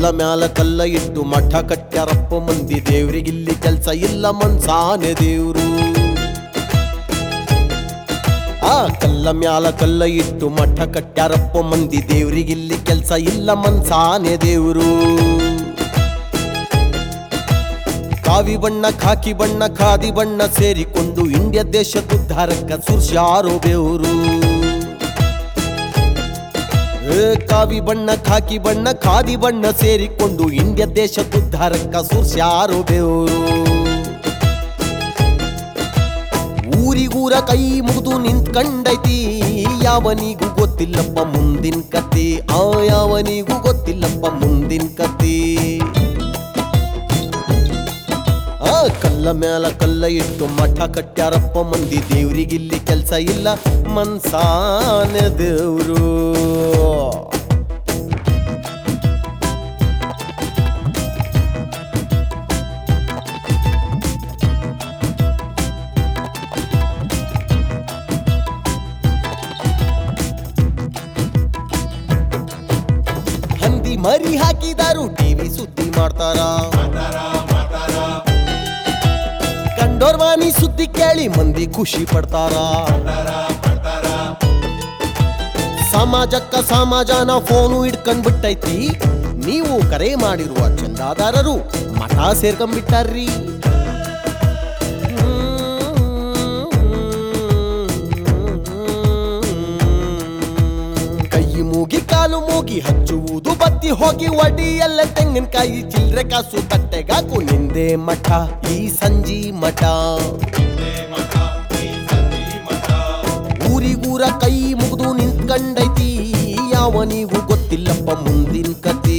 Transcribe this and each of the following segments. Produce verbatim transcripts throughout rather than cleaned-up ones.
ಕಲ್ಲ ಮ್ಯಾಲ ಕಲ್ಲ ಇಟ್ಟು ಮಠ ಕಟ್ಟ್ಯಾರಪ್ಪ ಮಂದಿ ದೇವ್ರಿಗಿಲ್ಲಿ ಕೆಲ್ಸ ಇಲ್ಲ ಮನ್ಸಾನೆ ದೇವ್ರು. ಆ ಕಲ್ಲ ಮ್ಯಾಲ ಕಲ್ಲ ಇಟ್ಟು ಮಠ ಕಟ್ಟ್ಯಾರಪ್ಪ ಮಂದಿ ದೇವ್ರಿಗಿಲ್ಲಿ ಕೆಲ್ಸ ಇಲ್ಲ ಮನ್ಸಾನೆ ದೇವ್ರು. ಕಾವಿ ಬಣ್ಣ ಖಾಕಿ ಬಣ್ಣ ಖಾದಿ ಬಣ್ಣ ಸೇರಿಕೊಂಡು ಇಂಡಿಯಾ ದೇಶದುದ್ಧಾರಕ್ಕ ಸುರ್ಸ್ಯಾರೋ ಬೆವರು. ಕಾವಿ ಬಣ್ಣ ಖಾಕಿ ಬಣ್ಣ ಖಾದಿ ಬಣ್ಣ ಸೇರಿಕೊಂಡು ಇಂಡಿಯಾ ದೇಶದುದ್ಧಾರಕ್ಕ ಸುರ್ಸ್ಯಾರೋ ಬೆವರು. ಊರಿಗೂರ ಕೈ ಮುಗಿದು ನಿಂತ್ಕಂಡೈತಿ ಯಾವನಿಗೂ ಗೊತ್ತಿಲ್ಲಪ್ಪ ಮುಂದಿನ ಕತೆ. ಆ ಯಾವನಿಗೂ ಗೊತ್ತಿಲ್ಲಪ್ಪ ಮುಂದಿನ ಕತೆ. ಆ ಕಲ್ಲ ಮ್ಯಾಲ ಕಲ್ಲ ಇಟ್ಟು ಮಠ ಕಟ್ಟ್ಯಾರಪ್ಪ ಮಂದಿ ದೇವ್ರಿಗಿಲ್ಲಿ ಕೆಲ್ಸ ಇಲ್ಲ ಮನ್ಸಾನೆ ದೇವ್ರು. ಹಂದಿ ಮರಿ ಹಾಕಿದಾರು ಟಿವಿ ಸುದ್ದಿ ಮಾಡ್ತಾರ. ಕಂಡೋರ್ವಾನಿ ಸುದ್ದಿ ಕೇಳಿ ಮಂದಿ ಖುಷಿ ಪಡ್ತಾರ. ಸಮಾಜಕ್ಕ ಸಮಾಜನ ಫೋನು ಇಟ್ಕೊಂಡ್ ಬಿಟ್ಟೈತಿ. ನೀವು ಕರೆ ಮಾಡಿರುವ ಚಂದಾದಾರರು ಮಠ ಸೇರ್ಕೊಂಡ್ಬಿಟ್ಟಾರ್ರಿ. ಕೈ ಮೂಗಿ ಕಾಲು ಮೂಗಿ ಹಚ್ಚುವುದು ಬತ್ತಿ ಹೋಗಿ ಒಡಿಯಲ್ಲ ತೆಂಗಿನಕಾಯಿ ಚಿಲ್ರೆ ಕಾಸು ತಟ್ಟೆಗಾಕು ನಿಂದೆ ಮಠ ಈ ಸಂಜಿ ಮಠ. ಊರಿಗೂರ ಕೈ ಮುಗಿದು ನಿಂತ್ಕಂಡೈತಿ ಯಾವನಿಗೂ ಗೊತ್ತಿಲ್ಲಪ್ಪ ಮುಂದಿನ ಕತೆ.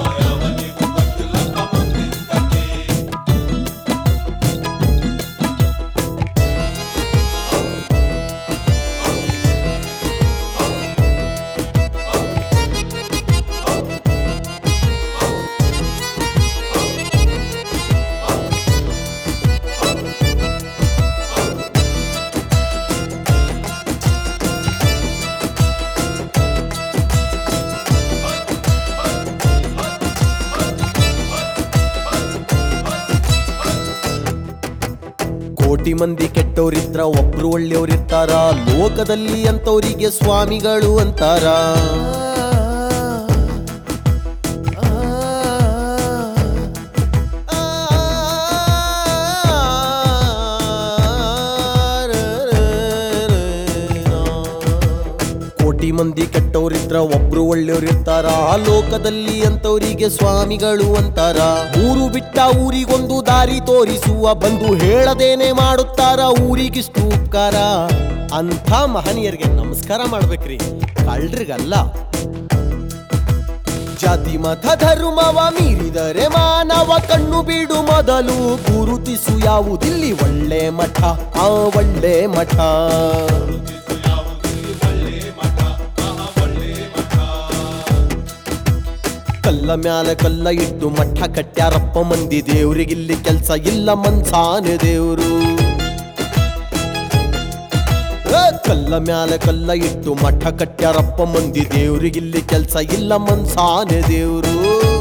ಕೋಟಿ ಮಂದಿ ಕೆಟ್ಟೋರಿದ್ರ ಒಬ್ರು ಒಳ್ಳೆಯವ್ರಿರ್ತಾರ. ಲೋಕದಲ್ಲಿ ಅಂತವರಿಗೆ ಸ್ವಾಮಿಗಳು ಅಂತಾರ. ಕೋಟಿ ಮಂದಿ ಕೆಟ್ಟವರಿದ್ರ ಒಬ್ರು ಒಳ್ಳೆಯವ್ರಿರ್ತಾರ. ಲೋಕದಲ್ಲಿ ಅಂತವರಿಗೆ ಸ್ವಾಮಿಗಳು ಅಂತಾರ. ಊರು ಬಿಟ್ಟ ಊರಿಗೊಂದು ದಾರಿ ತೋರಿಸುವ ಬಂದು ಹೇಳದೇನೆ ಮಾಡುತ್ತಾರ ಊರಿಗಿಷ್ಟು ಉಪಕಾರ. ಅಂಥ ಮಹನೀಯರಿಗೆ ನಮಸ್ಕಾರ ಮಾಡ್ಬೇಕ್ರಿ, ಕಳ್ರಿಗಲ್ಲ. ಜಾತಿ ಮತ ಧರ್ಮವ ಮೀರಿದರೆ ಮಾನವ ಕಣ್ಣು ಬಿಡು ಮೊದಲು ಗುರುತಿಸು ಯಾವುದಿಲ್ಲಿ ಒಳ್ಳೆ ಮಠ ಆ ಒಳ್ಳೆ ಮಠ. ಕಲ್ಲ ಮ್ಯಾಲ ಕಲ್ಲ ಇಟ್ಟು ಮಠ ಕಟ್ಟ್ಯಾರಪ್ಪ ಮಂದಿ ದೇವ್ರಿಗಿಲ್ಲಿ ಕೆಲ್ಸ ಇಲ್ಲ ಮನ್ಸಾನೆ ದೇವ್ರು. ಕಲ್ಲ ಮ್ಯಾಲ ಕಲ್ಲ ಇಟ್ಟು ಮಠ ಕಟ್ಟ್ಯಾರಪ್ಪ ಮಂದಿ ದೇವ್ರಿಗಿಲ್ಲಿ ಕೆಲ್ಸ ಇಲ್ಲ ಮನ್ಸಾನೆ ದೇವ್ರು.